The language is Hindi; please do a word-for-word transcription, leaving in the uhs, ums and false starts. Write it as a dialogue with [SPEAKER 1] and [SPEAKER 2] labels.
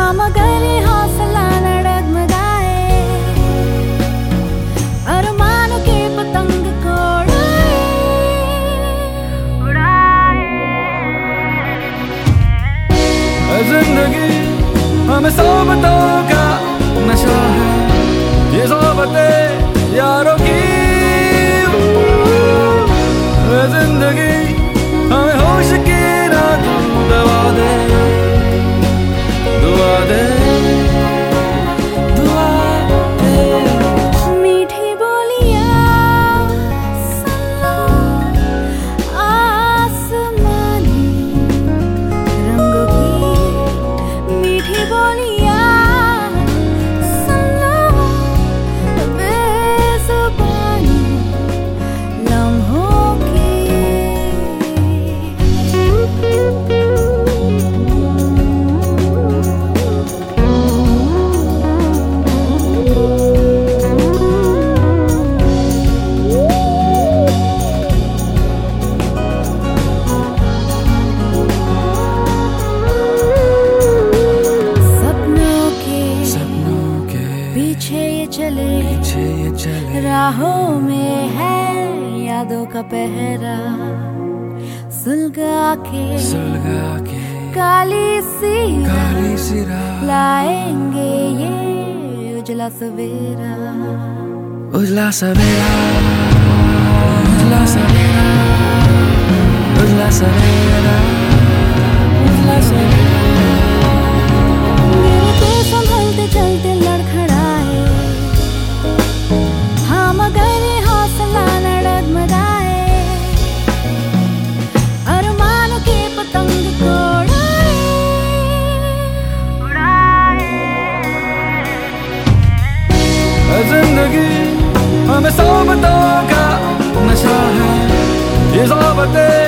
[SPEAKER 1] हाँ मगर ये हौसला न डगमगाए, अरमानों के पतंग को उड़ाए।
[SPEAKER 2] जिंदगी हमें सोबतों का नशा है, ये सोबतें यारों की। जिंदगी हमें होश की ना तू दवा दे, दुआ दे, दुआ दे।
[SPEAKER 1] मीठी बोलियां सुन लो, आसमानी रंगों की मीठी बोलियां सुन लो, बेज़ुबानी लम्हों की। पीछे ये चले,
[SPEAKER 2] पीछे ये चले,
[SPEAKER 1] राहों में है यादों का पहरा। सुलगा के
[SPEAKER 2] सुलगा के
[SPEAKER 1] काली सी
[SPEAKER 2] काली सी राह
[SPEAKER 1] लाएंगे ये उजला सवेरा।
[SPEAKER 2] उजला सवेरा, उजला सवेरा, उजला सवेरा, उजला सवेरा।
[SPEAKER 1] दिल को संभलते चलते लड़खड़ाए, हाँ मगर ये हौसला न डगमगाए, अरमानों के पतंग को उड़ाए।
[SPEAKER 2] जिंदगी हमें सोबतों का नशा है, ये सोबतें